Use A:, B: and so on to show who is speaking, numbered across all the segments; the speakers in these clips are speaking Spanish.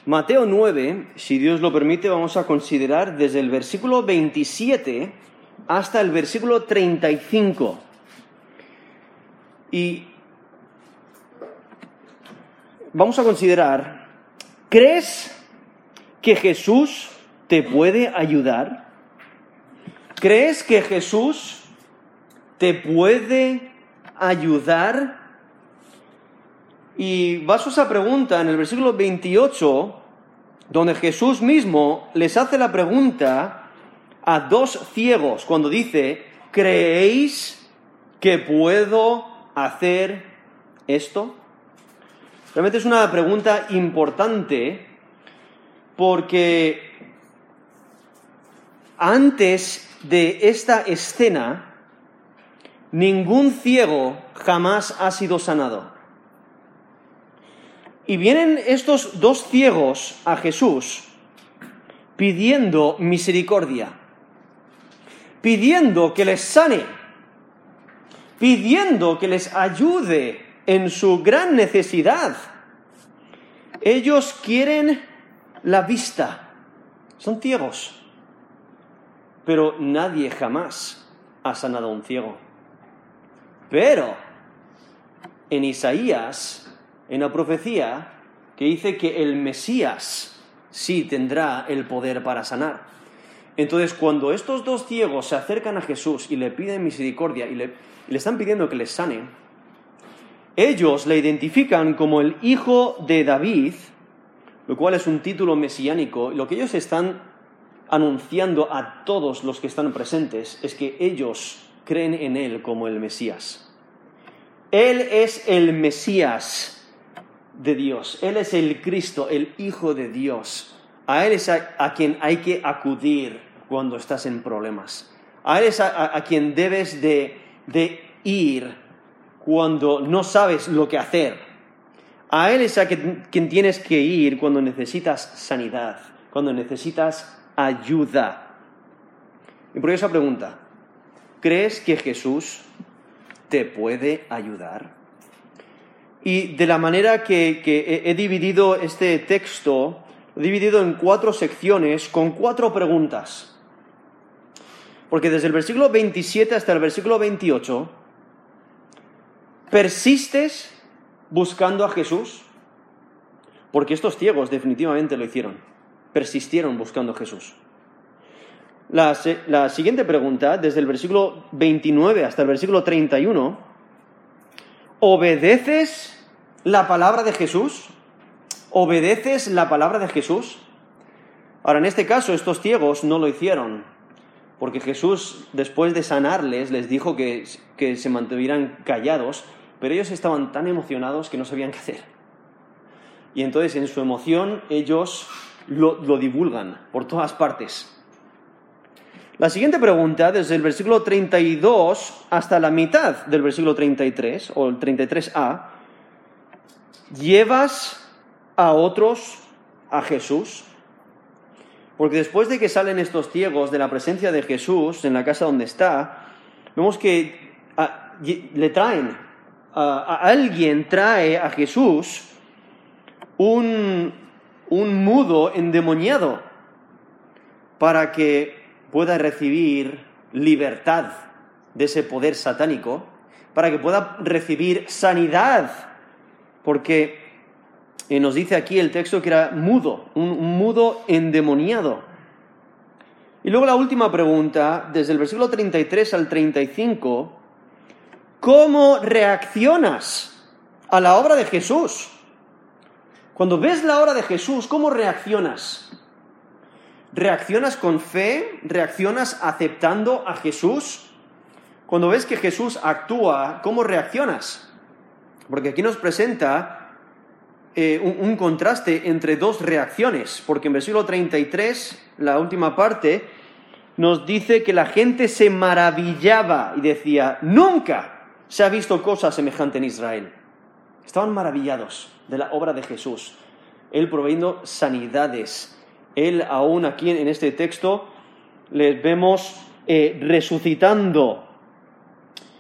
A: Mateo 9, si Dios lo permite, vamos a considerar desde el versículo 27 hasta el versículo 35. Y vamos a considerar, ¿crees que Jesús te puede ayudar? ¿Crees que Jesús te puede ayudar? Y baso esa pregunta en el versículo 28, donde Jesús mismo les hace la pregunta a dos ciegos, cuando dice, ¿creéis que puedo hacer esto? Realmente es una pregunta importante, porque antes de esta escena, ningún ciego jamás ha sido sanado. Y vienen estos dos ciegos a Jesús pidiendo misericordia, pidiendo que les sane, pidiendo que les ayude en su gran necesidad. Ellos quieren la vista, son ciegos, pero nadie jamás ha sanado a un ciego. Pero en Isaías, en la profecía, que dice que el Mesías sí tendrá el poder para sanar. Entonces, cuando estos dos ciegos se acercan a Jesús y le piden misericordia y le están pidiendo que les sane, ellos le identifican como el hijo de David, lo cual es un título mesiánico, y lo que ellos están anunciando a todos los que están presentes es que ellos creen en él como el Mesías. Él es el Mesías de Dios. Él es el Cristo, el Hijo de Dios. A Él es a quien hay que acudir cuando estás en problemas. A Él es a quien debes de ir cuando no sabes lo que hacer. A Él es a quien tienes que ir cuando necesitas sanidad, cuando necesitas ayuda. Y por esa pregunta, ¿crees que Jesús te puede ayudar? Y de la manera que he dividido este texto, lo he dividido en 4 secciones con 4 preguntas. Porque desde el versículo 27 hasta el versículo 28, ¿persistes buscando a Jesús? Porque estos ciegos definitivamente lo hicieron. Persistieron buscando a Jesús. La siguiente pregunta, desde el versículo 29 hasta el versículo 31, ¿obedeces la palabra de Jesús? ¿Obedeces la palabra de Jesús? Ahora, en este caso, estos ciegos no lo hicieron, porque Jesús, después de sanarles, les dijo que se mantuvieran callados, pero ellos estaban tan emocionados que no sabían qué hacer. Y entonces, en su emoción, ellos lo divulgan por todas partes. La siguiente pregunta, desde el versículo 32 hasta la mitad del versículo 33, o el 33a, ¿llevas a otros a Jesús? Porque después de que salen estos ciegos de la presencia de Jesús en la casa donde está, vemos que le traen, alguien trae a Jesús un mudo endemoniado para que pueda recibir libertad de ese poder satánico, para que pueda recibir sanidad, porque nos dice aquí el texto que era mudo, un mudo endemoniado. Y luego la última pregunta, desde el versículo 33 al 35, ¿cómo reaccionas a la obra de Jesús? Cuando ves la obra de Jesús, ¿cómo reaccionas? ¿Reaccionas con fe? ¿Reaccionas aceptando a Jesús? Cuando ves que Jesús actúa, ¿cómo reaccionas? Porque aquí nos presenta un contraste entre dos reacciones, porque en versículo 33, la última parte, nos dice que la gente se maravillaba y decía, nunca se ha visto cosa semejante en Israel. Estaban maravillados de la obra de Jesús, Él proveyendo sanidades. Él aún aquí en este texto les vemos resucitando.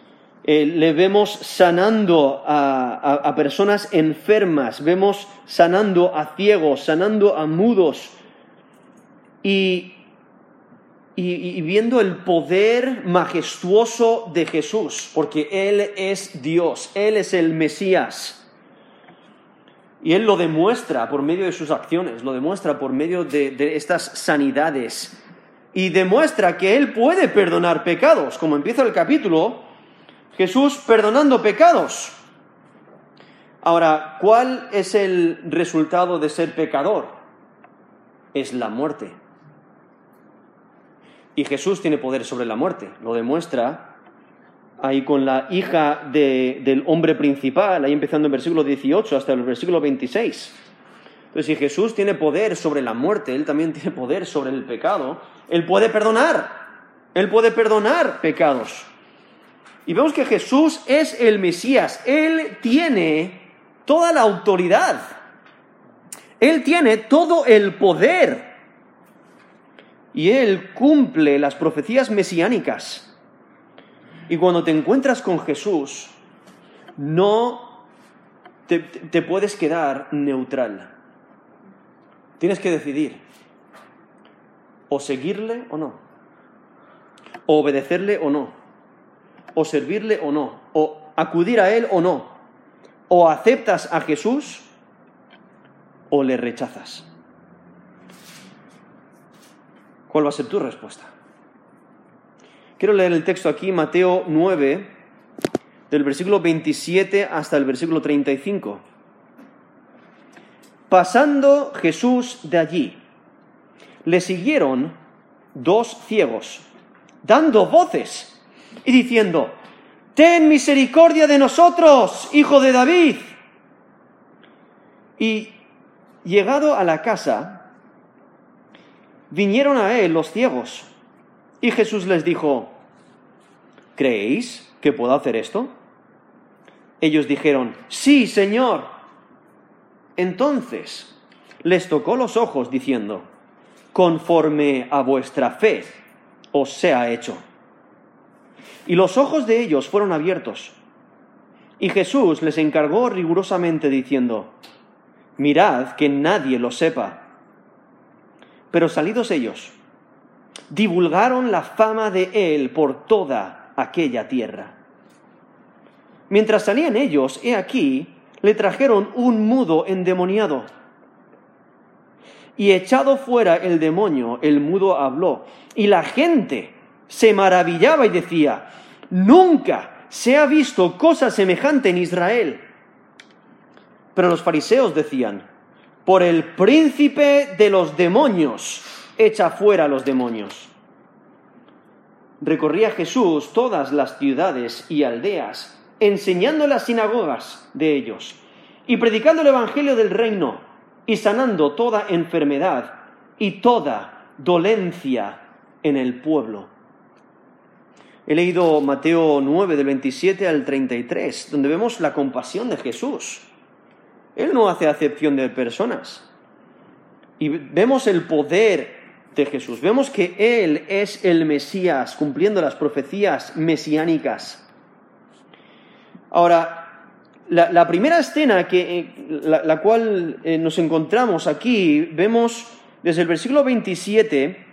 A: Le vemos sanando a personas enfermas, vemos sanando a ciegos, sanando a mudos y viendo el poder majestuoso de Jesús, porque Él es Dios, Él es el Mesías. Y Él lo demuestra por medio de sus acciones, lo demuestra por medio de estas sanidades. Y demuestra que Él puede perdonar pecados, como empieza el capítulo, Jesús perdonando pecados. Ahora, ¿cuál es el resultado de ser pecador? Es la muerte. Y Jesús tiene poder sobre la muerte, lo demuestra ahí con la hija del hombre principal, ahí empezando en versículo 18 hasta el versículo 26. Entonces, si Jesús tiene poder sobre la muerte, Él también tiene poder sobre el pecado. Él puede perdonar pecados. Y vemos que Jesús es el Mesías, Él tiene toda la autoridad, Él tiene todo el poder y Él cumple las profecías mesiánicas. Y cuando te encuentras con Jesús, no te puedes quedar neutral. Tienes que decidir o seguirle o no, o obedecerle o no, o servirle o no, o acudir a Él o no, o aceptas a Jesús o le rechazas. ¿Cuál va a ser tu respuesta? Quiero leer el texto aquí, Mateo 9, del versículo 27 hasta el versículo 35. Pasando Jesús de allí, le siguieron 2 ciegos, dando voces y diciendo: «Ten misericordia de nosotros, hijo de David». Y llegado a la casa, vinieron a él los ciegos. Y Jesús les dijo: ¿creéis que puedo hacer esto? Ellos dijeron: «Sí, Señor». Entonces les tocó los ojos, diciendo: «Conforme a vuestra fe os sea hecho». Y los ojos de ellos fueron abiertos. Y Jesús les encargó rigurosamente, diciendo: «Mirad que nadie lo sepa». Pero salidos ellos, divulgaron la fama de él por toda aquella tierra. Mientras salían ellos, he aquí, le trajeron un mudo endemoniado. Y echado fuera el demonio, el mudo habló. Y la gente se maravillaba y decía: «Nunca se ha visto cosa semejante en Israel». Pero los fariseos decían: «Por el príncipe de los demonios, echa fuera a los demonios». Recorría Jesús todas las ciudades y aldeas, enseñando en las sinagogas de ellos, y predicando el evangelio del reino, y sanando toda enfermedad y toda dolencia en el pueblo. He leído Mateo 9, del 27 al 33, donde vemos la compasión de Jesús. Él no hace acepción de personas. Y vemos el poder de Jesús. Vemos que Él es el Mesías, cumpliendo las profecías mesiánicas. Ahora, la primera escena la cual nos encontramos aquí, vemos desde el versículo 27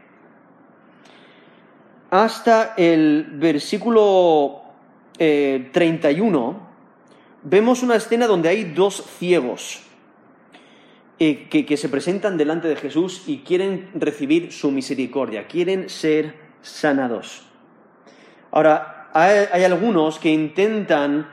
A: hasta el versículo 31, vemos una escena donde hay 2 ciegos que se presentan delante de Jesús y quieren recibir su misericordia, quieren ser sanados. Ahora, hay algunos que intentan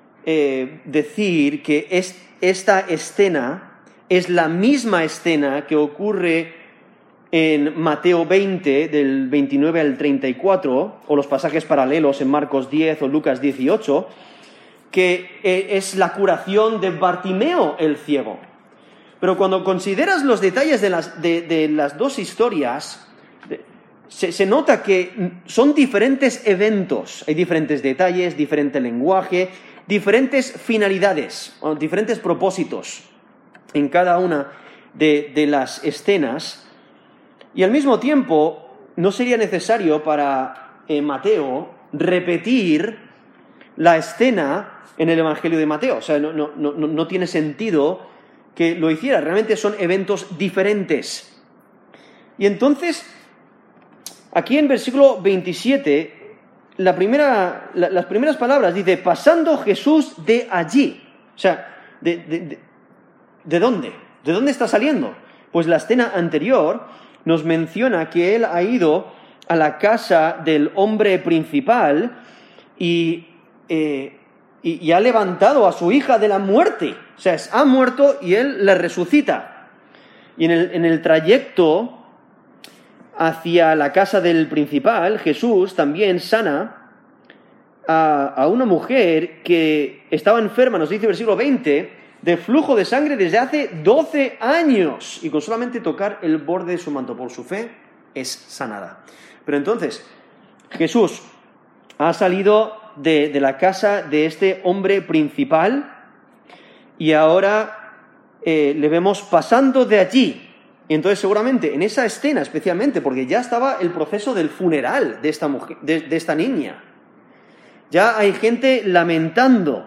A: decir que esta escena es la misma escena que ocurre en Mateo 20, del 29 al 34, o los pasajes paralelos en Marcos 10 o Lucas 18, que es la curación de Bartimeo el ciego. Pero cuando consideras los detalles de las 2 historias, se nota que son diferentes eventos. Hay diferentes detalles, diferente lenguaje, diferentes finalidades, o diferentes propósitos en cada una de las escenas. Y al mismo tiempo, no sería necesario para Mateo repetir la escena en el Evangelio de Mateo. O sea, no tiene sentido que lo hiciera. Realmente son eventos diferentes. Y entonces, aquí en versículo 27, las primeras palabras dice, pasando Jesús de allí. O sea, ¿de dónde? ¿De dónde está saliendo? Pues la escena anterior nos menciona que él ha ido a la casa del hombre principal y ha levantado a su hija de la muerte. O sea, ha muerto y él la resucita. Y en el trayecto hacia la casa del principal, Jesús también sana a una mujer que estaba enferma, nos dice el versículo 20, de flujo de sangre desde hace 12 años. Y con solamente tocar el borde de su manto por su fe, es sanada. Pero entonces, Jesús ha salido de la casa de este hombre principal y ahora le vemos pasando de allí. Y entonces seguramente en esa escena especialmente, porque ya estaba el proceso del funeral de esta mujer, de esta niña. Ya hay gente lamentando.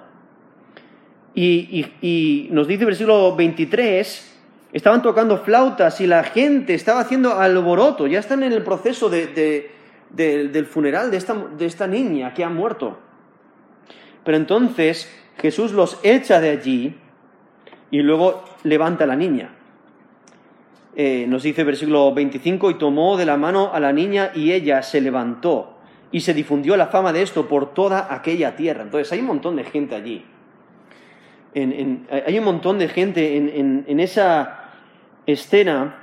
A: Y nos dice el versículo 23, estaban tocando flautas y la gente estaba haciendo alboroto. Ya están en el proceso del funeral de esta niña que ha muerto. Pero entonces Jesús los echa de allí y luego levanta a la niña. Nos dice el versículo 25, y tomó de la mano a la niña y ella se levantó y se difundió la fama de esto por toda aquella tierra. Entonces hay un montón de gente allí. Hay un montón de gente en esa escena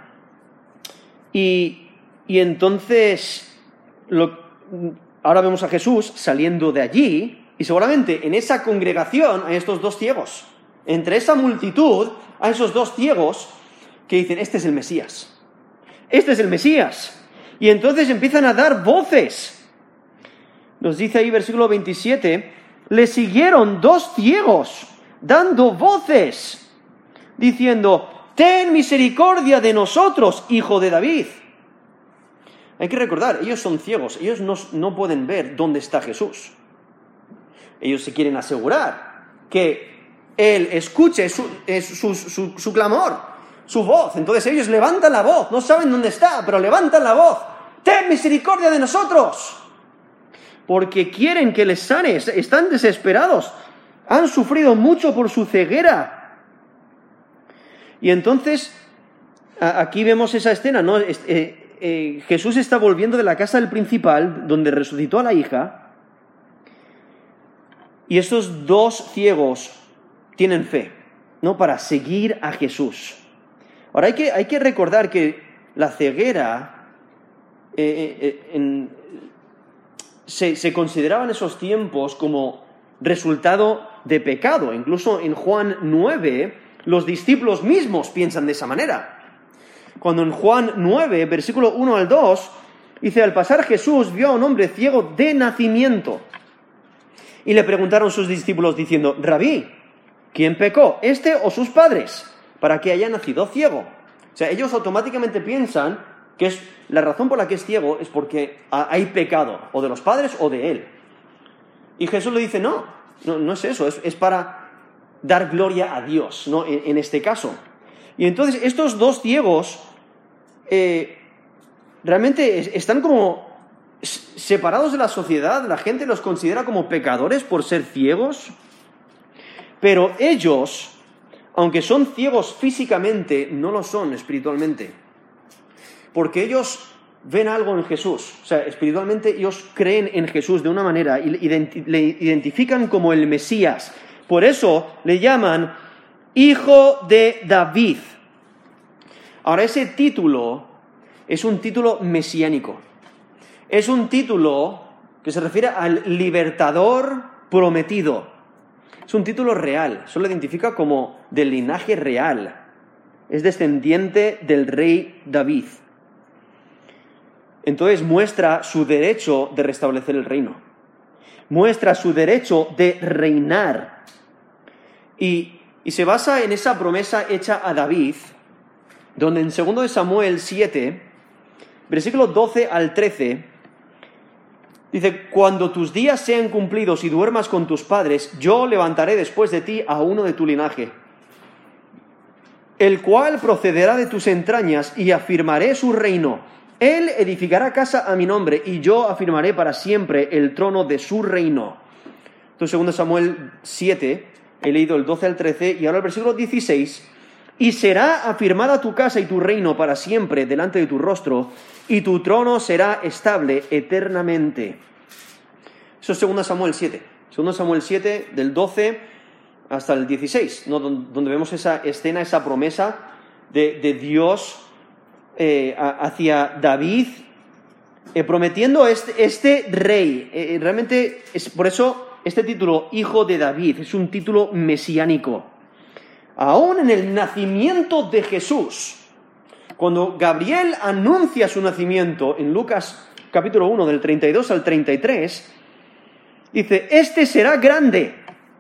A: y entonces ahora vemos a Jesús saliendo de allí y seguramente en esa congregación hay estos dos ciegos. Entre esa multitud hay esos dos ciegos que dicen, este es el Mesías. Este es el Mesías. Y entonces empiezan a dar voces. Nos dice ahí versículo 27, le siguieron dos ciegos dando voces, diciendo, ten misericordia de nosotros, hijo de David. Hay que recordar, ellos son ciegos, ellos no pueden ver dónde está Jesús. Ellos se quieren asegurar que Él escuche su clamor, su voz. Entonces ellos levantan la voz, no saben dónde está, pero levantan la voz. Ten misericordia de nosotros. Porque quieren que les sane, están desesperados. Han sufrido mucho por su ceguera. Y entonces, aquí vemos esa escena, ¿no? Jesús está volviendo de la casa del principal, donde resucitó a la hija, y estos dos ciegos tienen fe, ¿no? Para seguir a Jesús. Ahora hay que recordar que la ceguera se consideraba en esos tiempos como resultado de pecado. Incluso en Juan 9, los discípulos mismos piensan de esa manera. Cuando en Juan 9, versículo 1 al 2, dice, al pasar Jesús vio a un hombre ciego de nacimiento. Y le preguntaron sus discípulos diciendo, Rabí, ¿quién pecó, este o sus padres, para que haya nacido ciego? O sea, ellos automáticamente piensan que la razón por la que es ciego es porque hay pecado, o de los padres o de él. Y Jesús le dice, no es eso, es para dar gloria a Dios, ¿no? En este caso. Y entonces estos dos ciegos realmente están como separados de la sociedad, la gente los considera como pecadores por ser ciegos, pero ellos, aunque son ciegos físicamente, no lo son espiritualmente, porque ellos ven algo en Jesús. O sea, espiritualmente ellos creen en Jesús de una manera y le identifican como el Mesías. Por eso le llaman Hijo de David. Ahora, ese título es un título mesiánico. Es un título que se refiere al libertador prometido. Es un título real. Eso lo identifica como del linaje real. Es descendiente del rey David. Entonces muestra su derecho de restablecer el reino. Muestra su derecho de reinar. Y se basa en esa promesa hecha a David, donde en 2 Samuel 7, versículos 12 al 13, Dice, cuando tus días sean cumplidos y duermas con tus padres, yo levantaré después de ti a uno de tu linaje, el cual procederá de tus entrañas y afirmaré su reino. Él edificará casa a mi nombre y yo afirmaré para siempre el trono de su reino. Entonces, 2 Samuel 7, he leído el 12 al 13 y ahora el versículo 16. Y será afirmada tu casa y tu reino para siempre delante de tu rostro, y tu trono será estable eternamente. Eso es 2 Samuel 7. 2 Samuel 7, del 12 hasta el 16, ¿no? Donde vemos esa escena, esa promesa de Dios hacia David, prometiendo este rey. Realmente, es por eso este título, Hijo de David, es un título mesiánico. Aún en el nacimiento de Jesús, cuando Gabriel anuncia su nacimiento en Lucas capítulo 1, del 32 al 33, dice, este será grande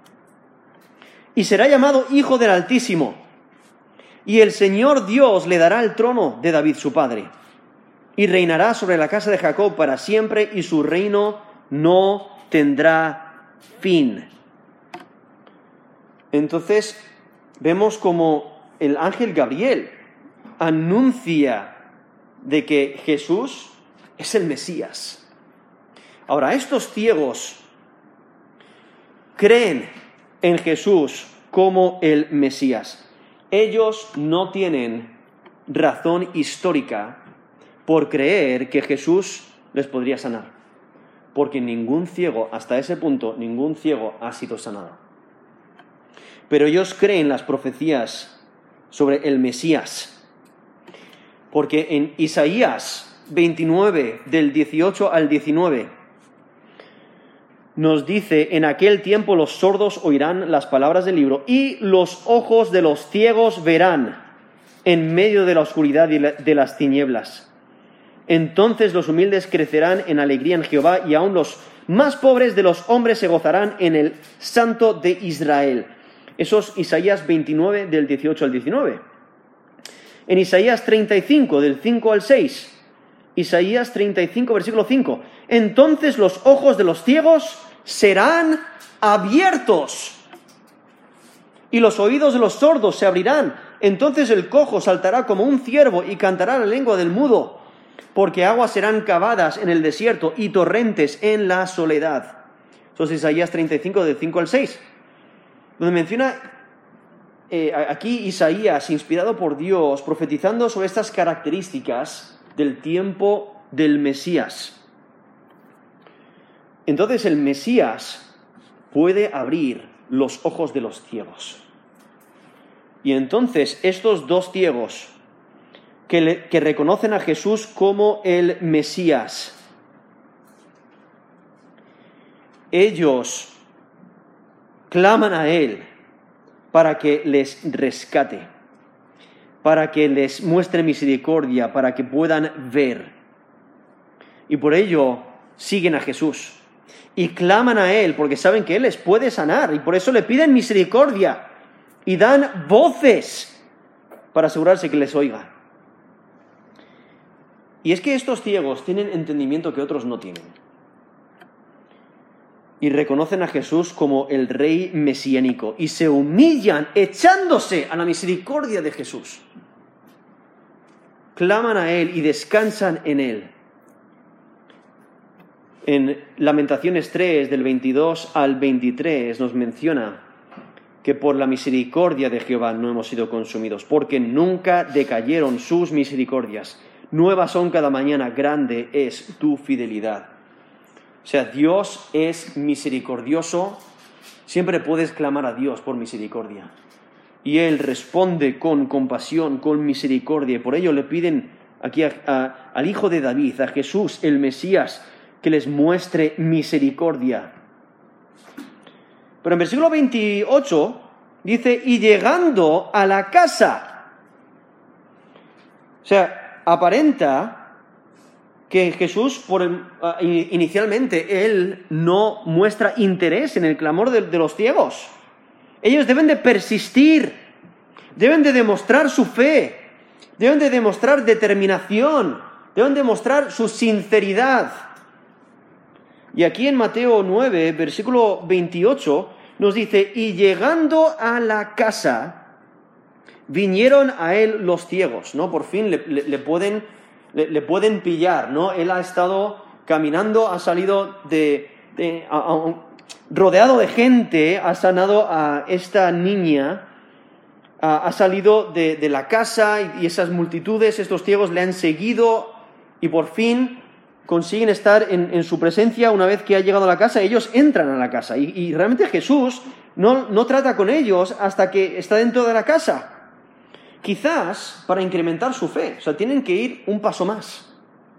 A: y será llamado Hijo del Altísimo, y el Señor Dios le dará el trono de David su padre, y reinará sobre la casa de Jacob para siempre, y su reino no tendrá fin. Entonces, vemos como el ángel Gabriel anuncia de que Jesús es el Mesías. Ahora, estos ciegos creen en Jesús como el Mesías. Ellos no tienen razón histórica por creer que Jesús les podría sanar, porque ningún ciego, hasta ese punto, ningún ciego ha sido sanado. Pero ellos creen las profecías sobre el Mesías, porque en Isaías 29, del 18 al 19, nos dice, en aquel tiempo los sordos oirán las palabras del libro, y los ojos de los ciegos verán en medio de la oscuridad y de las tinieblas. Entonces los humildes crecerán en alegría en Jehová, y aun los más pobres de los hombres se gozarán en el Santo de Israel. Eso es Isaías 29, del 18 al 19. En Isaías 35, del 5 al 6. Isaías 35, versículo 5. Entonces los ojos de los ciegos serán abiertos, y los oídos de los sordos se abrirán. Entonces el cojo saltará como un ciervo y cantará la lengua del mudo, porque aguas serán cavadas en el desierto y torrentes en la soledad. Eso es Isaías 35, del 5 al 6. Donde menciona aquí Isaías, inspirado por Dios, profetizando sobre estas características del tiempo del Mesías. Entonces el Mesías puede abrir los ojos de los ciegos. Y entonces estos dos ciegos que reconocen a Jesús como el Mesías, ellos claman a Él para que les rescate, para que les muestre misericordia, para que puedan ver. Y por ello siguen a Jesús y claman a Él porque saben que Él les puede sanar, y por eso le piden misericordia y dan voces para asegurarse que les oiga. Y es que estos ciegos tienen entendimiento que otros no tienen, y reconocen a Jesús como el Rey mesiánico, y se humillan echándose a la misericordia de Jesús. Claman a Él y descansan en Él. En Lamentaciones 3, del 22 al 23, nos menciona que por la misericordia de Jehová no hemos sido consumidos, porque nunca decayeron sus misericordias. Nuevas son cada mañana, grande es tu fidelidad. O sea, Dios es misericordioso. Siempre puedes clamar a Dios por misericordia, y Él responde con compasión, con misericordia. Y por ello le piden aquí al Hijo de David, a Jesús, el Mesías, que les muestre misericordia. Pero en versículo 28 dice, y llegando a la casa. O sea, aparenta que Jesús, inicialmente, Él no muestra interés en el clamor de los ciegos. Ellos deben de persistir, deben de demostrar su fe, deben de demostrar determinación, deben demostrar su sinceridad. Y aquí en Mateo 9, versículo 28, nos dice, y llegando a la casa, vinieron a él los ciegos, ¿no? Por fin le pueden pillar, ¿no? Él ha estado caminando, ha salido rodeado de gente, ha sanado a esta niña, ha salido de la casa y esas multitudes, estos ciegos le han seguido y por fin consiguen estar en su presencia. Una vez que ha llegado a la casa, ellos entran a la casa y realmente Jesús no trata con ellos hasta que está dentro de la casa. Quizás para incrementar su fe, o sea, tienen que ir un paso más.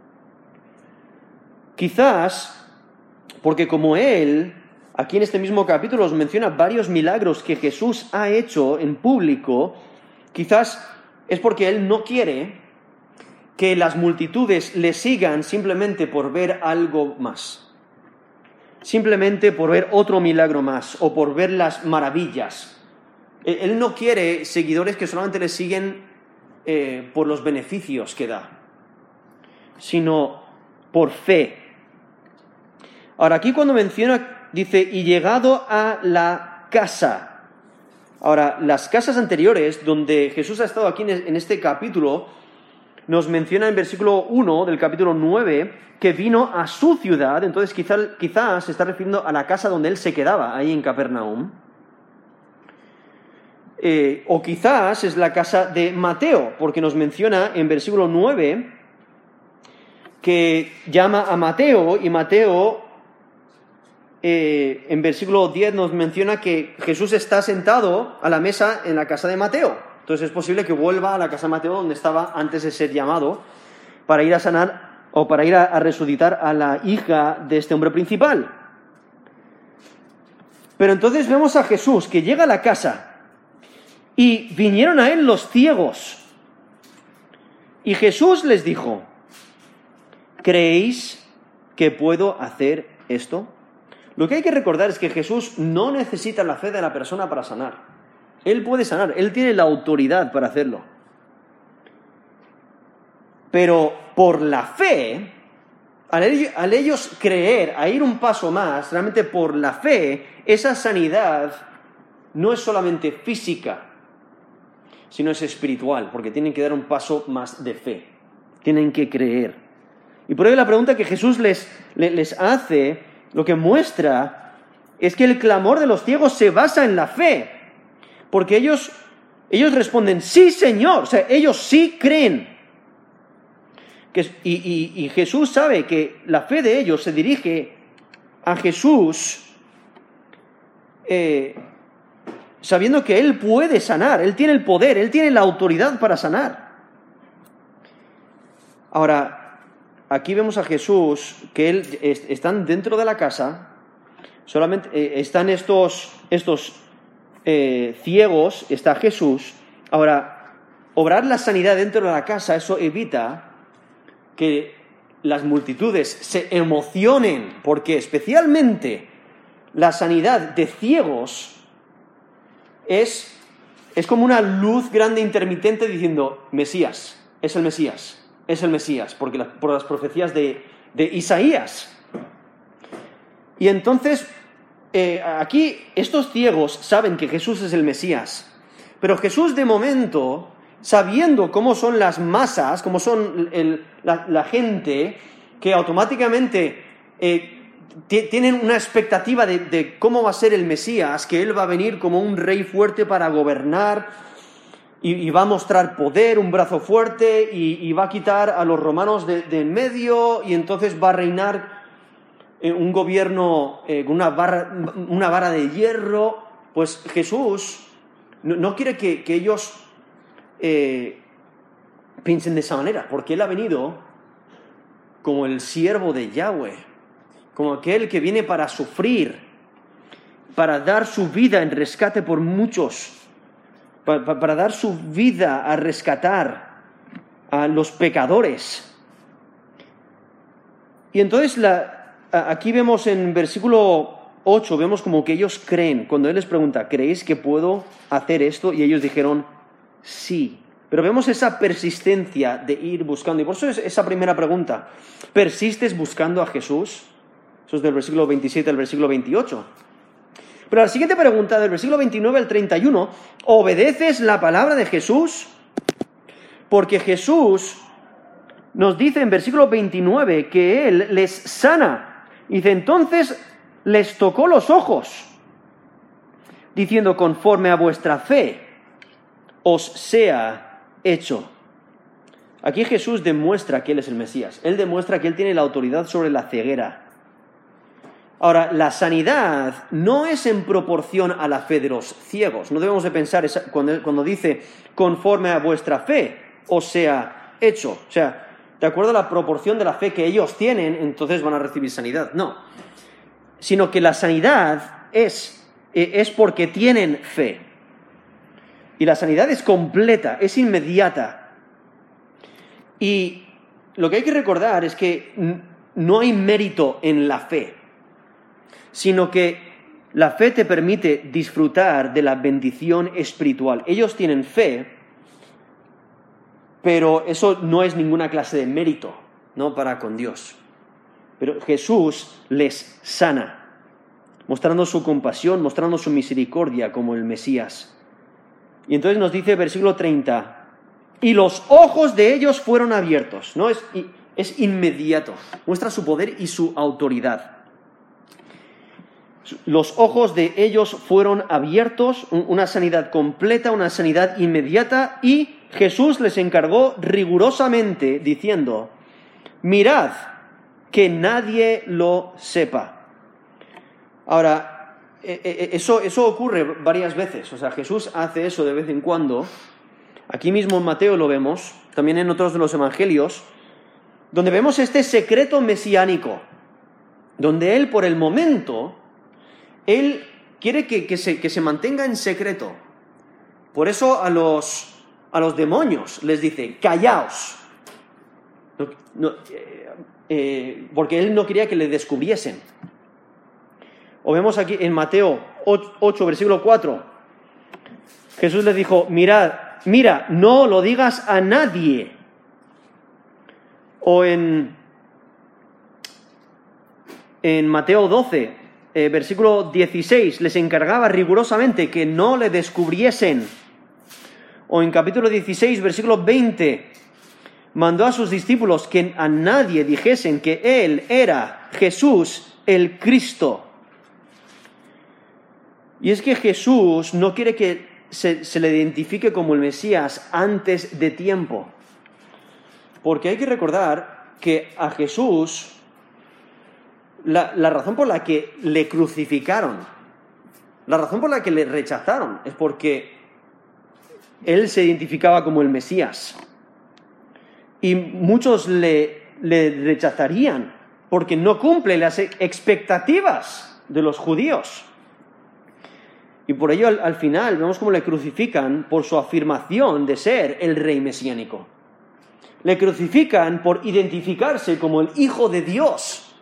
A: Quizás porque como él, aquí en este mismo capítulo os menciona varios milagros que Jesús ha hecho en público, quizás es porque él no quiere que las multitudes le sigan simplemente por ver algo más, simplemente por ver otro milagro más o por ver las maravillas. Él no quiere seguidores que solamente le siguen por los beneficios que da, sino por fe. Ahora, aquí cuando menciona, dice, y llegado a la casa. Ahora, las casas anteriores, donde Jesús ha estado aquí en este capítulo, nos menciona en versículo 1 del capítulo 9 que vino a su ciudad. Entonces quizás se está refiriendo a la casa donde él se quedaba, ahí en Capernaum. O quizás es la casa de Mateo, porque nos menciona en versículo 9 que llama a Mateo, y Mateo en versículo 10 nos menciona que Jesús está sentado a la mesa en la casa de Mateo. Entonces es posible que vuelva a la casa de Mateo donde estaba antes de ser llamado para ir a sanar o para ir a resucitar a la hija de este hombre principal. Pero entonces vemos a Jesús que llega a la casa y vinieron a él los ciegos. Y Jesús les dijo, ¿creéis que puedo hacer esto? Lo que hay que recordar es que Jesús no necesita la fe de la persona para sanar. Él puede sanar, Él tiene la autoridad para hacerlo. Pero por la fe, al ellos creer, a ir un paso más, realmente por la fe, esa sanidad no es solamente física, sino es espiritual, porque tienen que dar un paso más de fe. Tienen que creer. Y por ello la pregunta que Jesús les hace, lo que muestra, es que el clamor de los ciegos se basa en la fe. Porque ellos responden, sí, Señor. O sea, ellos sí creen. Y Jesús sabe que la fe de ellos se dirige a Jesús sabiendo que Él puede sanar. Él tiene el poder, Él tiene la autoridad para sanar. Ahora, aquí vemos a Jesús que están dentro de la casa, solamente están estos ciegos, está Jesús. Ahora, obrar la sanidad dentro de la casa, eso evita que las multitudes se emocionen, porque especialmente la sanidad de ciegos es como una luz grande intermitente diciendo, Mesías, es el Mesías. Es el Mesías, por las profecías de Isaías. Y entonces, aquí estos ciegos saben que Jesús es el Mesías, pero Jesús de momento, sabiendo cómo son las masas, cómo son la gente, que automáticamente tienen una expectativa de cómo va a ser el Mesías, que Él va a venir como un rey fuerte para gobernar, y va a mostrar poder, un brazo fuerte, y va a quitar a los romanos de en medio, y entonces va a reinar un gobierno con una vara de hierro. Pues Jesús no quiere que ellos piensen de esa manera, porque Él ha venido como el siervo de Yahweh, como aquel que viene para sufrir, para dar su vida en rescate por muchos, para dar su vida a rescatar a los pecadores. Y entonces aquí vemos en versículo 8, vemos como que ellos creen. Cuando Él les pregunta, ¿creéis que puedo hacer esto? Y ellos dijeron, sí. Pero vemos esa persistencia de ir buscando. Y por eso es esa primera pregunta. ¿Persistes buscando a Jesús? Eso es del versículo 27 al versículo 28. Pero la siguiente pregunta, del versículo 29 al 31, ¿obedeces la palabra de Jesús? Porque Jesús nos dice en versículo 29 que Él les sana. Dice, entonces les tocó los ojos, diciendo, conforme a vuestra fe os sea hecho. Aquí Jesús demuestra que Él es el Mesías. Él demuestra que Él tiene la autoridad sobre la ceguera. Ahora, la sanidad no es en proporción a la fe de los ciegos. No debemos de pensar cuando dice, conforme a vuestra fe os sea hecho. O sea, de acuerdo a la proporción de la fe que ellos tienen, entonces van a recibir sanidad. No. Sino que la sanidad es porque tienen fe. Y la sanidad es completa, es inmediata. Y lo que hay que recordar es que no hay mérito en la fe, sino que la fe te permite disfrutar de la bendición espiritual. Ellos tienen fe, pero eso no es ninguna clase de mérito, ¿no? Para con Dios. Pero Jesús les sana, mostrando su compasión, mostrando su misericordia como el Mesías. Y entonces nos dice versículo 30, y los ojos de ellos fueron abiertos, ¿no? Es inmediato, muestra su poder y su autoridad. Los ojos de ellos fueron abiertos, una sanidad completa, una sanidad inmediata, y Jesús les encargó rigurosamente diciendo, mirad que nadie lo sepa. Ahora, eso ocurre varias veces, o sea, Jesús hace eso de vez en cuando. Aquí mismo en Mateo lo vemos, también en otros de los evangelios, donde vemos este secreto mesiánico, donde Él por el momento, Él quiere que se mantenga en secreto. Por eso a los demonios les dice, callaos. Porque Él no quería que le descubriesen. O vemos aquí en Mateo 8, versículo 4. Jesús les dijo, mira, no lo digas a nadie. O en Mateo 12, versículo 16, les encargaba rigurosamente que no le descubriesen. O en capítulo 16, versículo 20, mandó a sus discípulos que a nadie dijesen que Él era Jesús el Cristo. Y es que Jesús no quiere que se le identifique como el Mesías antes de tiempo. Porque hay que recordar que a Jesús, la razón por la que le crucificaron, la razón por la que le rechazaron, es porque Él se identificaba como el Mesías. Y muchos le rechazarían porque no cumple las expectativas de los judíos. Y por ello al final vemos cómo le crucifican por su afirmación de ser el rey mesiánico. Le crucifican por identificarse como el Hijo de Dios.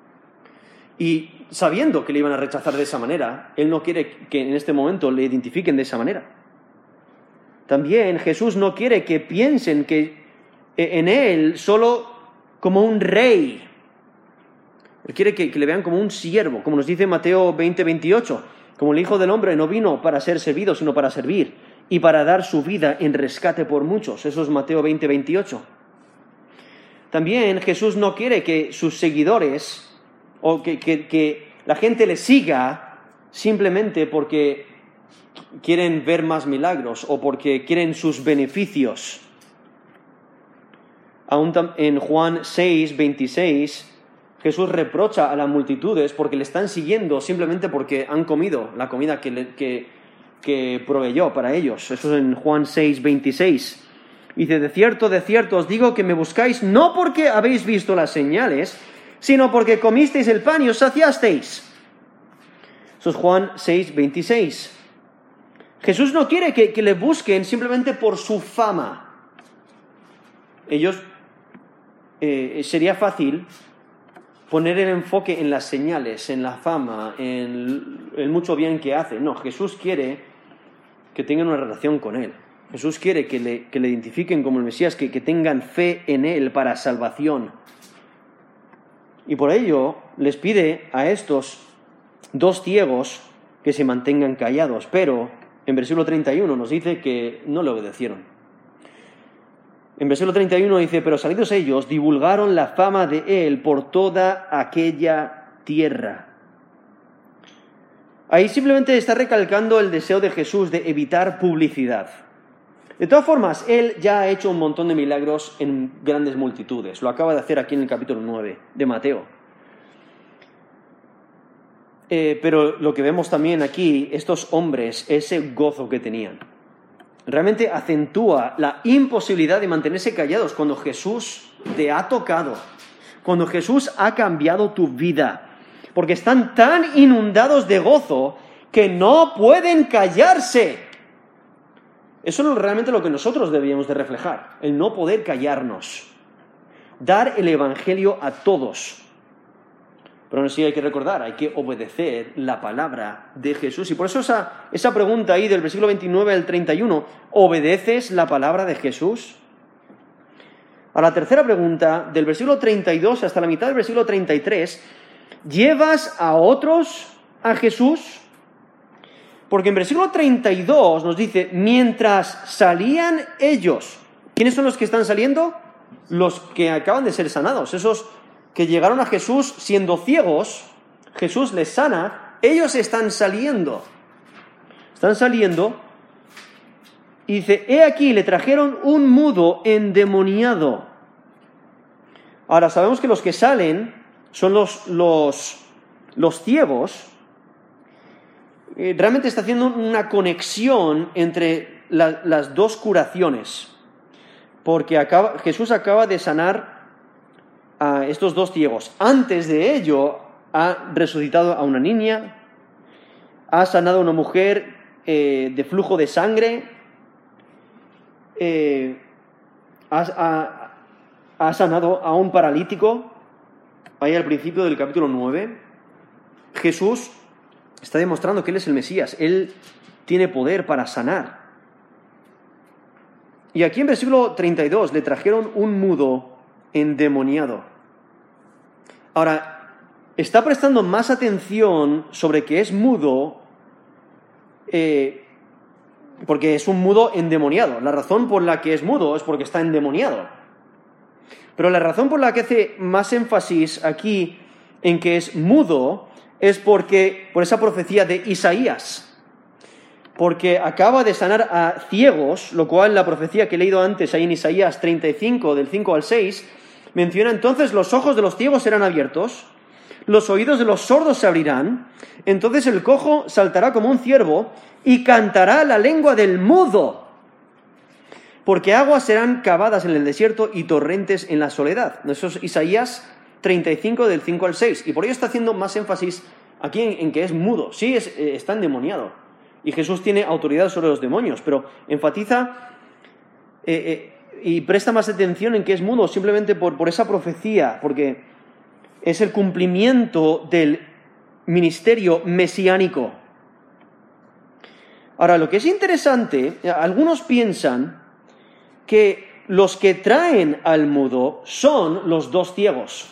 A: Y sabiendo que le iban a rechazar de esa manera, Él no quiere que en este momento le identifiquen de esa manera. También Jesús no quiere que piensen que en Él solo como un rey. Él quiere que le vean como un siervo, como nos dice Mateo 20, 28. Como el Hijo del Hombre no vino para ser servido, sino para servir, y para dar su vida en rescate por muchos. Eso es Mateo 20, 28. También Jesús no quiere que sus seguidores, o que la gente le siga simplemente porque quieren ver más milagros, o porque quieren sus beneficios. Aún en Juan 6, 26... Jesús reprocha a las multitudes porque le están siguiendo simplemente porque han comido la comida que proveyó para ellos. Eso es en Juan 6, 26. Dice, de cierto os digo que me buscáis no porque habéis visto las señales, sino porque comisteis el pan y os saciasteis. Eso es Juan 6, 26. Jesús no quiere que le busquen simplemente por su fama. Ellos, sería fácil poner el enfoque en las señales, en la fama, en el mucho bien que hace. No, Jesús quiere que tengan una relación con Él. Jesús quiere que le identifiquen como el Mesías, que tengan fe en Él para salvación. Y por ello, les pide a estos dos ciegos que se mantengan callados, pero en versículo 31 nos dice que no le obedecieron. En versículo 31 dice, pero salidos ellos, divulgaron la fama de él por toda aquella tierra. Ahí simplemente está recalcando el deseo de Jesús de evitar publicidad. De todas formas, él ya ha hecho un montón de milagros en grandes multitudes. Lo acaba de hacer aquí en el capítulo 9 de Mateo. Pero lo que vemos también aquí, estos hombres, ese gozo que tenían, realmente acentúa la imposibilidad de mantenerse callados cuando Jesús te ha tocado, cuando Jesús ha cambiado tu vida, porque están tan inundados de gozo que no pueden callarse. Eso es realmente lo que nosotros deberíamos de reflejar, el no poder callarnos, dar el evangelio a todos. Pero aún así hay que recordar, hay que obedecer la palabra de Jesús. Y por eso esa pregunta ahí del versículo 29 al 31, ¿obedeces la palabra de Jesús? A la tercera pregunta, del versículo 32 hasta la mitad del versículo 33, ¿llevas a otros a Jesús? Porque en versículo 32 nos dice, mientras salían ellos, ¿quiénes son los que están saliendo? Los que acaban de ser sanados, esos que llegaron a Jesús siendo ciegos, Jesús les sana, ellos están saliendo, y dice, he aquí, le trajeron un mudo endemoniado. Ahora, sabemos que los que salen son los ciegos. Realmente está haciendo una conexión entre las dos curaciones, porque Jesús acaba de sanar a estos dos ciegos. Antes de ello, ha resucitado a una niña, ha sanado a una mujer de flujo de sangre, ha sanado a un paralítico, ahí al principio del capítulo 9. Jesús está demostrando que Él es el Mesías, Él tiene poder para sanar. Y aquí en versículo 32 le trajeron un mudo endemoniado. Ahora, está prestando más atención sobre que es mudo, porque es un mudo endemoniado. La razón por la que es mudo es porque está endemoniado. Pero la razón por la que hace más énfasis aquí en que es mudo es por esa profecía de Isaías. Porque acaba de sanar a ciegos, lo cual la profecía que he leído antes ahí en Isaías 35, del 5 al 6, menciona entonces los ojos de los ciegos serán abiertos, los oídos de los sordos se abrirán, entonces el cojo saltará como un ciervo y cantará la lengua del mudo, porque aguas serán cavadas en el desierto y torrentes en la soledad. Eso es Isaías 35, del 5 al 6, y por ello está haciendo más énfasis aquí en que es mudo. Sí, está endemoniado, y Jesús tiene autoridad sobre los demonios, pero enfatiza y presta más atención en que es mudo simplemente por esa profecía, porque es el cumplimiento del ministerio mesiánico. Ahora, lo que es interesante, algunos piensan que los que traen al mudo son los dos ciegos.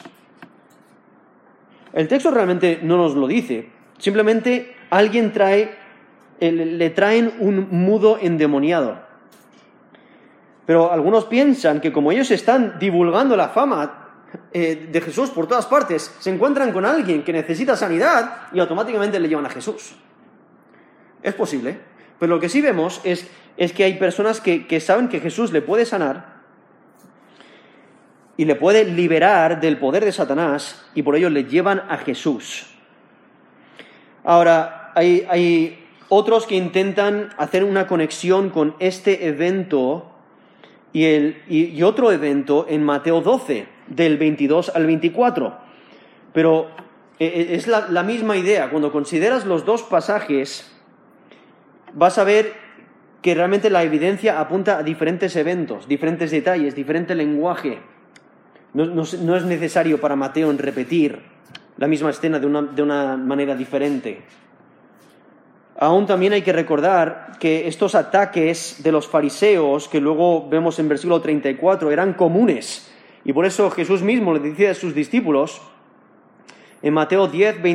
A: El texto realmente no nos lo dice, simplemente le traen un mudo endemoniado. Pero algunos piensan que como ellos están divulgando la fama de Jesús por todas partes, se encuentran con alguien que necesita sanidad y automáticamente le llevan a Jesús. Es posible, pero lo que sí vemos es que hay personas que saben que Jesús le puede sanar y le puede liberar del poder de Satanás, y por ello le llevan a Jesús. Ahora, hay otros que intentan hacer una conexión con este evento y otro evento en Mateo 12, del 22 al 24. Pero es la misma idea. Cuando consideras los dos pasajes, vas a ver que realmente la evidencia apunta a diferentes eventos, diferentes detalles, diferente lenguaje. No es necesario para Mateo en repetir la misma escena de una manera diferente. Aún también hay que recordar que estos ataques de los fariseos, que luego vemos en versículo 34, eran comunes. Y por eso Jesús mismo le decía a sus discípulos, en Mateo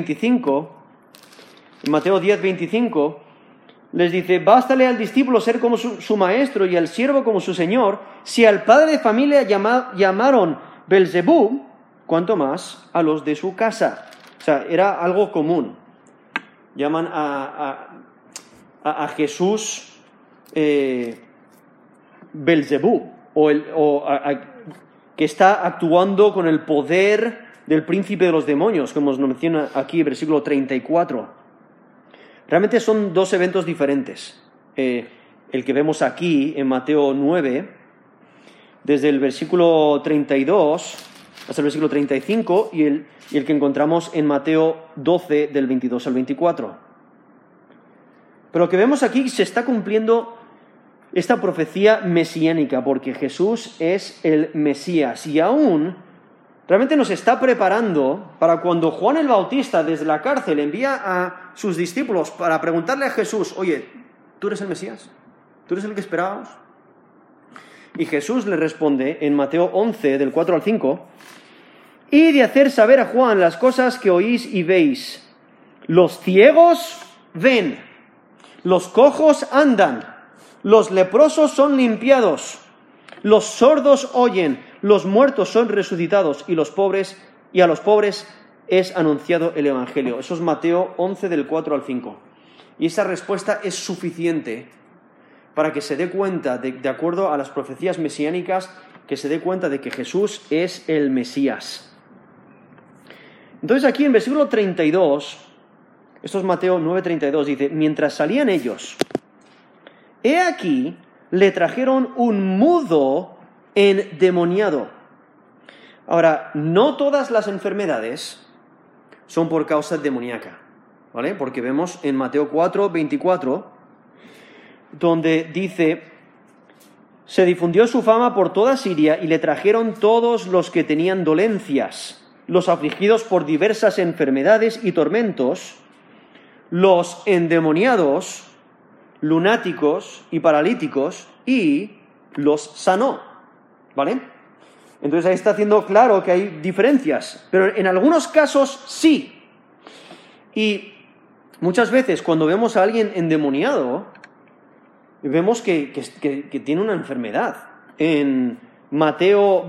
A: 10:25, les dice: bástale al discípulo ser como su maestro y al siervo como su señor. Si al padre de familia llamaron Belzebú, cuanto más a los de su casa. O sea, era algo común. Llaman a Jesús Belzebú, que está actuando con el poder del príncipe de los demonios, como nos menciona aquí, versículo 34. Realmente son dos eventos diferentes. El que vemos aquí en Mateo 9, desde el versículo 32 hasta el versículo 35, y el que encontramos en Mateo 12, del 22 al 24. Pero lo que vemos aquí, se está cumpliendo esta profecía mesiánica, porque Jesús es el Mesías, y aún realmente nos está preparando para cuando Juan el Bautista desde la cárcel envía a sus discípulos para preguntarle a Jesús: oye, ¿tú eres el Mesías? ¿Tú eres el que esperábamos? Y Jesús le responde en Mateo 11, del 4 al 5: y de hacer saber a Juan las cosas que oís y veis. Los ciegos ven, los cojos andan, los leprosos son limpiados, los sordos oyen, los muertos son resucitados, y a los pobres es anunciado el Evangelio. Eso es Mateo 11, del 4 al 5. Y esa respuesta es suficiente para que se dé cuenta, de acuerdo a las profecías mesiánicas, que se dé cuenta de que Jesús es el Mesías. Entonces aquí en versículo 32, esto es Mateo 9:32, dice: mientras salían ellos, he aquí, le trajeron un mudo endemoniado. Ahora, no todas las enfermedades son por causa demoníaca, ¿vale? Porque vemos en Mateo 4:24, donde dice: se difundió su fama por toda Siria y le trajeron todos los que tenían dolencias, los afligidos por diversas enfermedades y tormentos, los endemoniados, lunáticos y paralíticos, y los sanó, ¿vale? Entonces ahí está haciendo claro que hay diferencias, pero en algunos casos sí. Y muchas veces cuando vemos a alguien endemoniado, vemos que tiene una enfermedad. En Mateo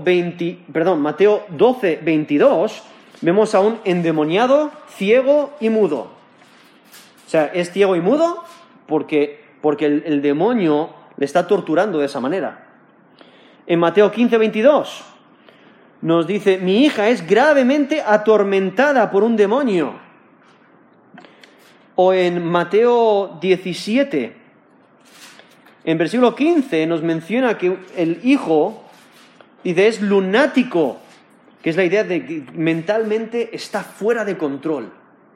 A: 12:22 vemos a un endemoniado, ciego y mudo. O sea, es ciego y mudo porque el demonio le está torturando de esa manera. En Mateo 15:22 nos dice: mi hija es gravemente atormentada por un demonio. O en Mateo 17, en versículo 15, nos menciona que el hijo, dice, es lunático, que es la idea de que mentalmente está fuera de control.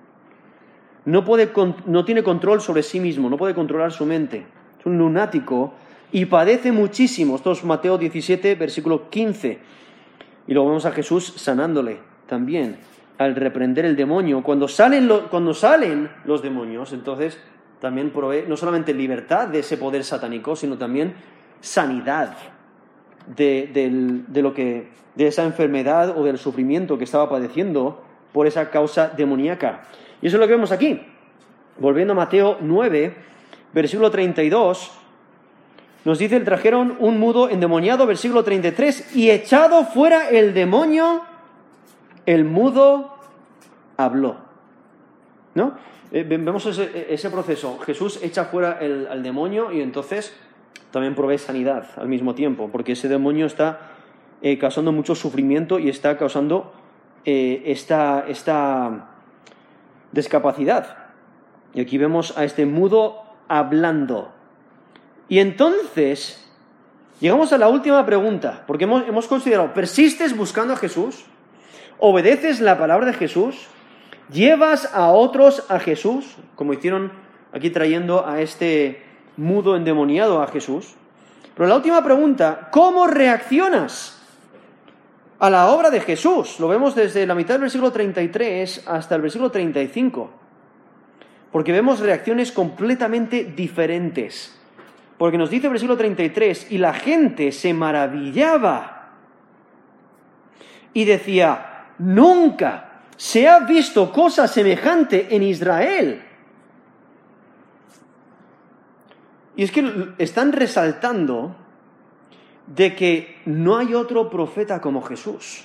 A: No tiene control sobre sí mismo, no puede controlar su mente. Es un lunático y padece muchísimo. Esto es Mateo 17, versículo 15. Y luego vemos a Jesús sanándole también al reprender el demonio. Cuando salen los demonios, entonces también provee no solamente libertad de ese poder satánico, sino también sanidad de esa enfermedad o del sufrimiento que estaba padeciendo por esa causa demoníaca. Y eso es lo que vemos aquí. Volviendo a Mateo 9, versículo 32, nos dice: trajeron un mudo endemoniado, versículo 33, y echado fuera el demonio, el mudo habló. ¿No? Vemos ese proceso. Jesús echa fuera al demonio y entonces también provee sanidad al mismo tiempo, porque ese demonio está causando mucho sufrimiento y está causando esta discapacidad. Y aquí vemos a este mudo hablando. Y entonces llegamos a la última pregunta, porque hemos considerado: ¿persistes buscando a Jesús? ¿Obedeces la palabra de Jesús? ¿Llevas a otros a Jesús? Como hicieron aquí trayendo a este mudo endemoniado a Jesús. Pero la última pregunta: ¿cómo reaccionas a la obra de Jesús? Lo vemos desde la mitad del versículo 33 hasta el versículo 35. Porque vemos reacciones completamente diferentes. Porque nos dice el versículo 33: y la gente se maravillaba y decía: nunca se ha visto cosa semejante en Israel. Y es que están resaltando de que no hay otro profeta como Jesús.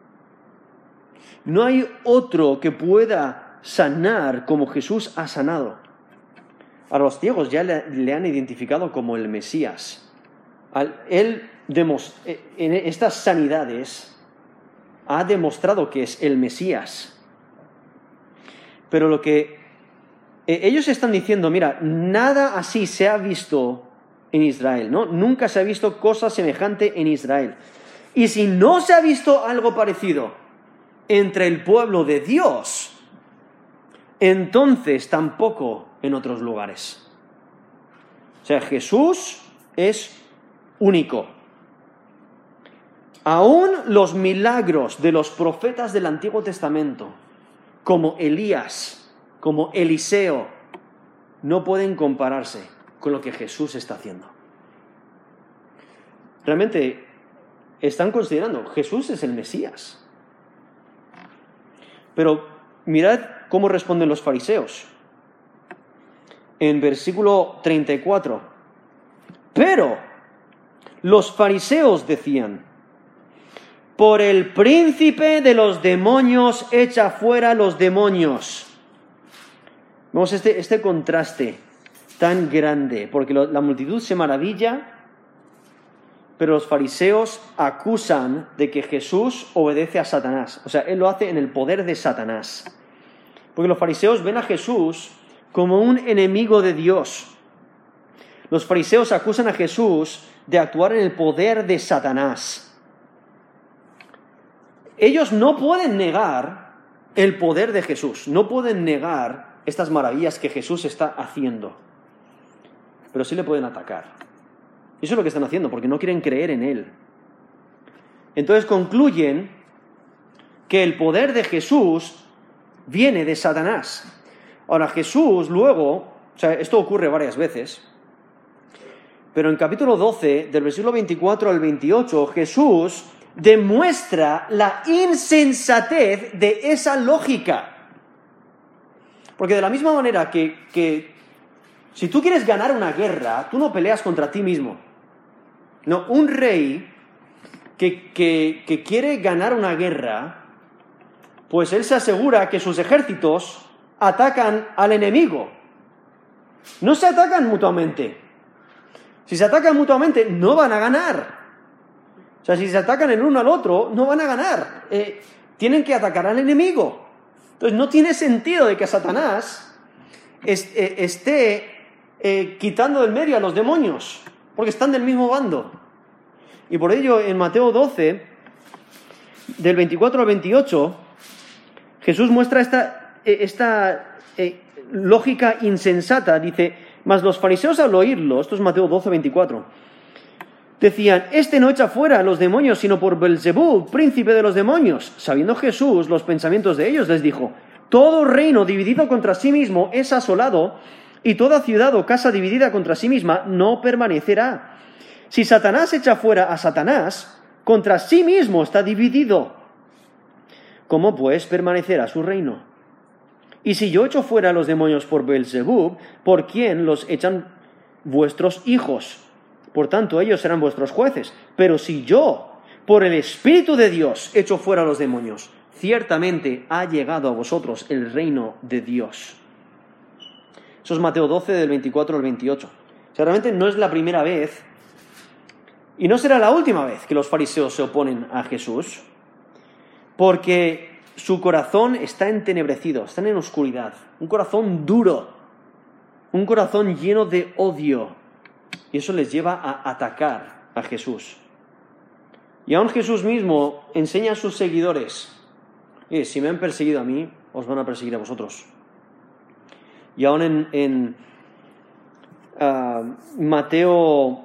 A: No hay otro que pueda sanar como Jesús ha sanado. A los ciegos ya le han identificado como el Mesías. Él en estas sanidades ha demostrado que es el Mesías. Pero lo que ellos están diciendo, mira, nada así se ha visto en Israel, ¿no? Nunca se ha visto cosa semejante en Israel. Y si no se ha visto algo parecido entre el pueblo de Dios, entonces tampoco en otros lugares. O sea, Jesús es único. Aún los milagros de los profetas del Antiguo Testamento, como Elías, como Eliseo, no pueden compararse con lo que Jesús está haciendo. Realmente están considerando, Jesús es el Mesías. Pero mirad cómo responden los fariseos. En versículo 34. Pero los fariseos decían: por el príncipe de los demonios echa fuera los demonios. Vemos este contraste tan grande, porque la multitud se maravilla, pero los fariseos acusan de que Jesús obedece a Satanás. O sea, él lo hace en el poder de Satanás. Porque los fariseos ven a Jesús como un enemigo de Dios. Los fariseos acusan a Jesús de actuar en el poder de Satanás. Ellos no pueden negar el poder de Jesús, no pueden negar estas maravillas que Jesús está haciendo, pero sí le pueden atacar. Y eso es lo que están haciendo, porque no quieren creer en Él. Entonces concluyen que el poder de Jesús viene de Satanás. Ahora, Jesús luego, o sea, esto ocurre varias veces, pero en capítulo 12, del versículo 24 al 28, Jesús demuestra la insensatez de esa lógica. Porque de la misma manera que si tú quieres ganar una guerra, tú no peleas contra ti mismo. No, un rey que quiere ganar una guerra, pues él se asegura que sus ejércitos atacan al enemigo. No se atacan mutuamente. Si se atacan mutuamente, no van a ganar. O sea, si se atacan el uno al otro, no van a ganar. Tienen que atacar al enemigo. Entonces, no tiene sentido de que Satanás esté quitando del medio a los demonios, porque están del mismo bando. Y por ello, en Mateo 12, del 24 al 28, Jesús muestra esta lógica insensata. Dice: mas los fariseos al oírlo, esto es Mateo 12, 24, decían: este no echa fuera a los demonios, sino por Belzebú, príncipe de los demonios. Sabiendo Jesús los pensamientos de ellos, les dijo: todo reino dividido contra sí mismo es asolado, y toda ciudad o casa dividida contra sí misma no permanecerá. Si Satanás echa fuera a Satanás, contra sí mismo está dividido. ¿Cómo pues permanecerá su reino? Y si yo echo fuera a los demonios por Belzebú, ¿por quién los echan vuestros hijos? Por tanto, ellos serán vuestros jueces. Pero si yo, por el Espíritu de Dios, echo fuera a los demonios, ciertamente ha llegado a vosotros el reino de Dios. Eso es Mateo 12, del 24 al 28. O sea, realmente no es la primera vez, y no será la última vez que los fariseos se oponen a Jesús, porque su corazón está entenebrecido, están en oscuridad, un corazón duro, un corazón lleno de odio, y eso les lleva a atacar a Jesús. Y aún Jesús mismo enseña a sus seguidores: si me han perseguido a mí, os van a perseguir a vosotros. Y aún en Mateo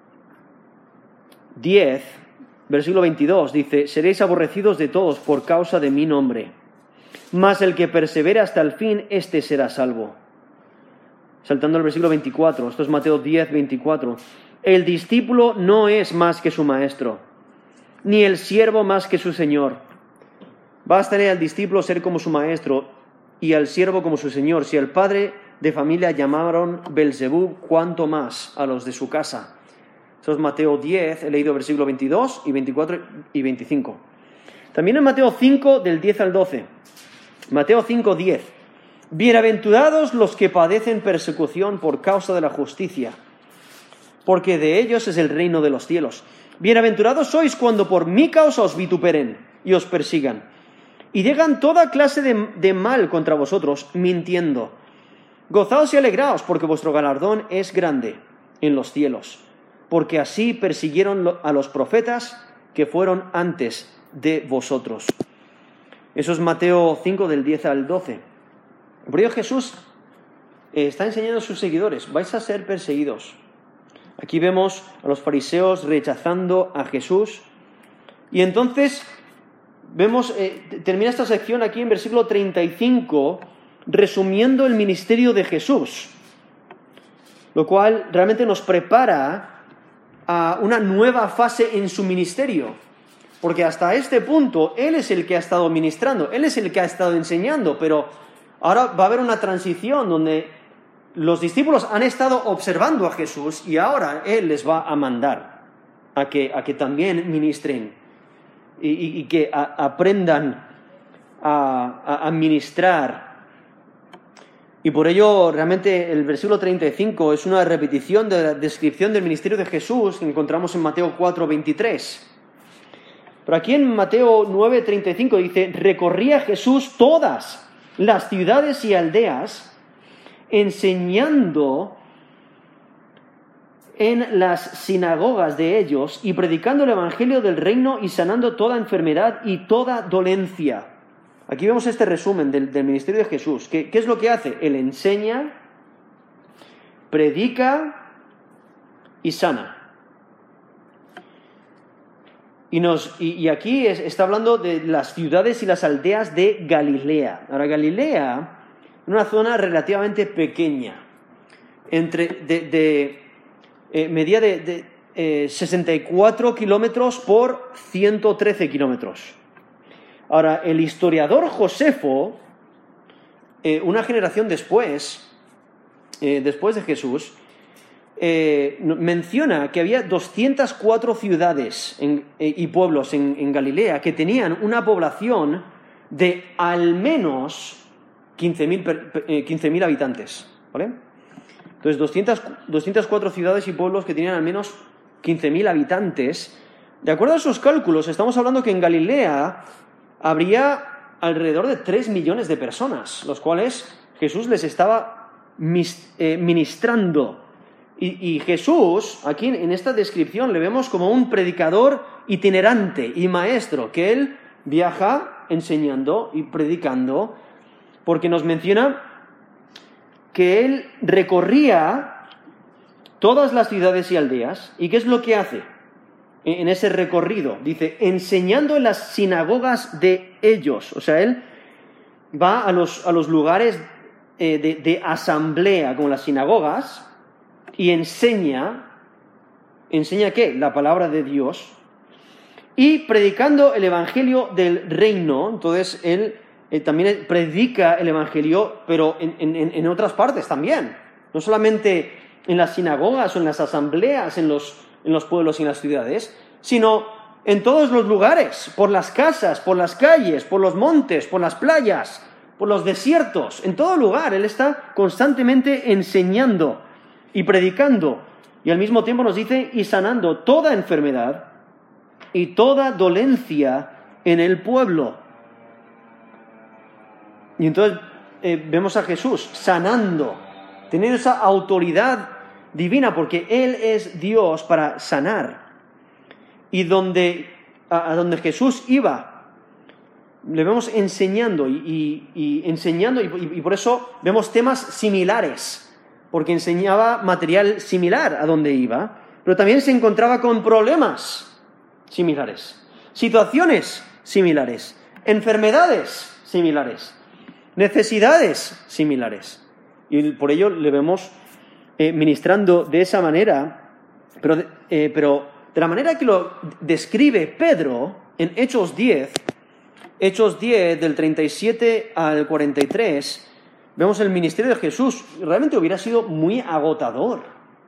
A: 10, versículo 22, dice: seréis aborrecidos de todos por causa de mi nombre, mas el que persevere hasta el fin, éste será salvo. Saltando al versículo 24, esto es Mateo 10, 24. El discípulo no es más que su maestro, ni el siervo más que su señor. Bástale al discípulo ser como su maestro y al siervo como su señor. Si al padre de familia llamaron Belzebú, cuánto más a los de su casa. Eso es Mateo 10, he leído versículos 22 y 24 y 25. También en Mateo 5, del 10 al 12. Mateo 5, 10. Bienaventurados los que padecen persecución por causa de la justicia, porque de ellos es el reino de los cielos. Bienaventurados sois cuando por mi causa os vituperen y os persigan, y digan toda clase de mal contra vosotros, mintiendo. Gozaos y alegraos, porque vuestro galardón es grande en los cielos, porque así persiguieron a los profetas que fueron antes de vosotros. Eso es Mateo 5, del 10 al 12. Por ello Jesús está enseñando a sus seguidores, vais a ser perseguidos. Aquí vemos a los fariseos rechazando a Jesús. Y entonces vemos, termina esta sección aquí en versículo 35, resumiendo el ministerio de Jesús, lo cual realmente nos prepara a una nueva fase en su ministerio, porque hasta este punto Él es el que ha estado ministrando, Él es el que ha estado enseñando, pero ahora va a haber una transición donde los discípulos han estado observando a Jesús y ahora Él les va a mandar a que también ministren y que aprendan a ministrar. Y por ello, realmente, el versículo 35 es una repetición de la descripción del ministerio de Jesús que encontramos en Mateo 4, 23. Pero aquí en Mateo 9, 35 dice, recorría Jesús todas las ciudades y aldeas, enseñando en las sinagogas de ellos y predicando el evangelio del reino y sanando toda enfermedad y toda dolencia. Aquí vemos este resumen del ministerio de Jesús. ¿Qué es lo que hace? Él enseña, predica y sana. Y aquí está hablando de las ciudades y las aldeas de Galilea. Ahora, Galilea es una zona relativamente pequeña, medía de 64 kilómetros por 113 kilómetros. Ahora, el historiador Josefo, una generación después de Jesús, menciona que había 204 ciudades y pueblos en Galilea que tenían una población de al menos 15.000 habitantes, ¿vale? Entonces, 204 ciudades y pueblos que tenían al menos 15.000 habitantes. De acuerdo a esos cálculos, estamos hablando que en Galilea habría alrededor de 3 millones de personas, los cuales Jesús les estaba ministrando. Y Jesús, aquí en esta descripción, le vemos como un predicador itinerante y maestro, que Él viaja enseñando y predicando, porque nos menciona que Él recorría todas las ciudades y aldeas. ¿Y qué es lo que hace en ese recorrido? Dice, enseñando en las sinagogas de ellos. O sea, Él va a los lugares de asamblea, como las sinagogas, y enseña ¿qué? La palabra de Dios, y predicando el evangelio del reino. Entonces Él también predica el evangelio, pero en otras partes también, no solamente en las sinagogas o en las asambleas en los pueblos y en las ciudades, sino en todos los lugares, por las casas, por las calles, por los montes, por las playas, por los desiertos. En todo lugar Él está constantemente enseñando y predicando, y al mismo tiempo nos dice, y sanando toda enfermedad y toda dolencia en el pueblo. Y entonces vemos a Jesús sanando, teniendo esa autoridad divina, porque Él es Dios para sanar. Y a donde Jesús iba, le vemos enseñando y enseñando, y por eso vemos temas similares, porque enseñaba material similar a donde iba, pero también se encontraba con problemas similares, situaciones similares, enfermedades similares, necesidades similares. Y por ello le vemos ministrando de esa manera, pero de la manera que lo describe Pedro en Hechos 10, Hechos 10, del 37 al 43, vemos el ministerio de Jesús. Realmente hubiera sido muy agotador.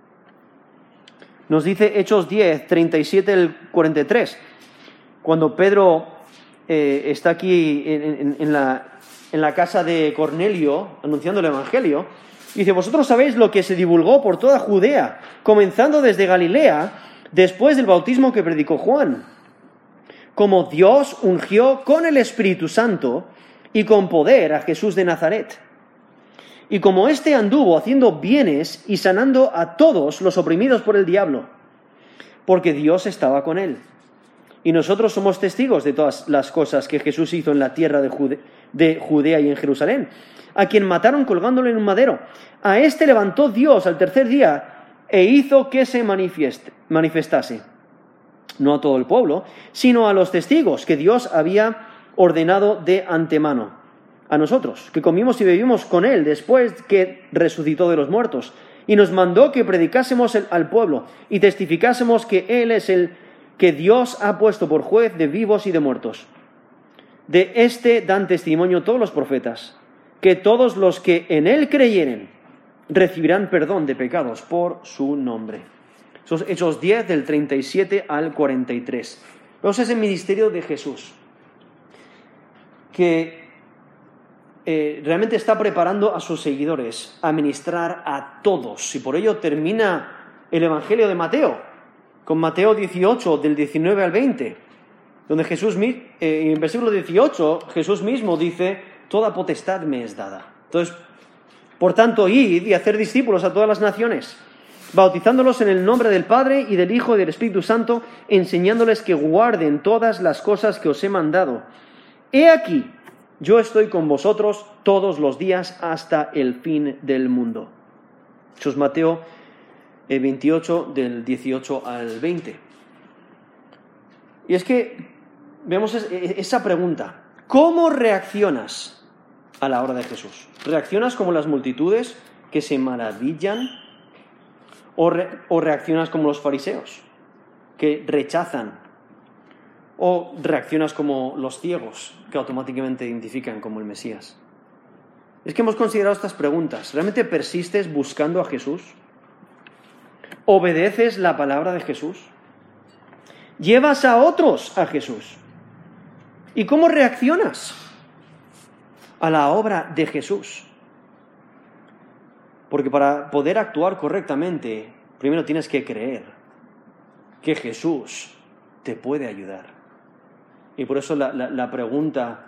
A: Nos dice Hechos 10, 37 al 43, cuando Pedro está aquí en la casa de Cornelio, anunciando el Evangelio, dice: vosotros sabéis lo que se divulgó por toda Judea, comenzando desde Galilea, después del bautismo que predicó Juan, como Dios ungió con el Espíritu Santo y con poder a Jesús de Nazaret. Y como éste anduvo haciendo bienes y sanando a todos los oprimidos por el diablo, porque Dios estaba con él. Y nosotros somos testigos de todas las cosas que Jesús hizo en la tierra de Judea y en Jerusalén, a quien mataron colgándolo en un madero. A éste levantó Dios al tercer día e hizo que se manifestase, no a todo el pueblo, sino a los testigos que Dios había ordenado de antemano, a nosotros, que comimos y bebimos con él después que resucitó de los muertos, y nos mandó que predicásemos al pueblo y testificásemos que él es el que Dios ha puesto por juez de vivos y de muertos. De este dan testimonio todos los profetas, que todos los que en él creyeren recibirán perdón de pecados por su nombre. Esos Hechos 10, del 37 al 43. Vemos ese ministerio de Jesús, que realmente está preparando a sus seguidores a ministrar a todos. Y por ello termina el Evangelio de Mateo, con Mateo 18, del 19 al 20, donde Jesús, en versículo 18, Jesús mismo dice: toda potestad me es dada. Entonces, por tanto, id y hacer discípulos a todas las naciones, bautizándolos en el nombre del Padre y del Hijo y del Espíritu Santo, enseñándoles que guarden todas las cosas que os he mandado. He aquí, yo estoy con vosotros todos los días hasta el fin del mundo. Eso es Mateo 28, del 18 al 20. Y es que vemos esa pregunta: ¿cómo reaccionas a la hora de Jesús? ¿Reaccionas como las multitudes que se maravillan? ¿O reaccionas como los fariseos, que rechazan? ¿O reaccionas como los ciegos, que automáticamente identifican como el Mesías? Es que hemos considerado estas preguntas. ¿Realmente persistes buscando a Jesús? ¿Obedeces la palabra de Jesús? ¿Llevas a otros a Jesús? ¿Y cómo reaccionas a la obra de Jesús? Porque para poder actuar correctamente, primero tienes que creer que Jesús te puede ayudar. Y por eso la pregunta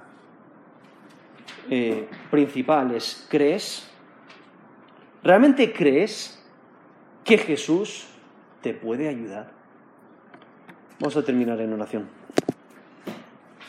A: principal es: ¿crees? ¿Realmente crees que Jesús te puede ayudar? Vamos a terminar en oración.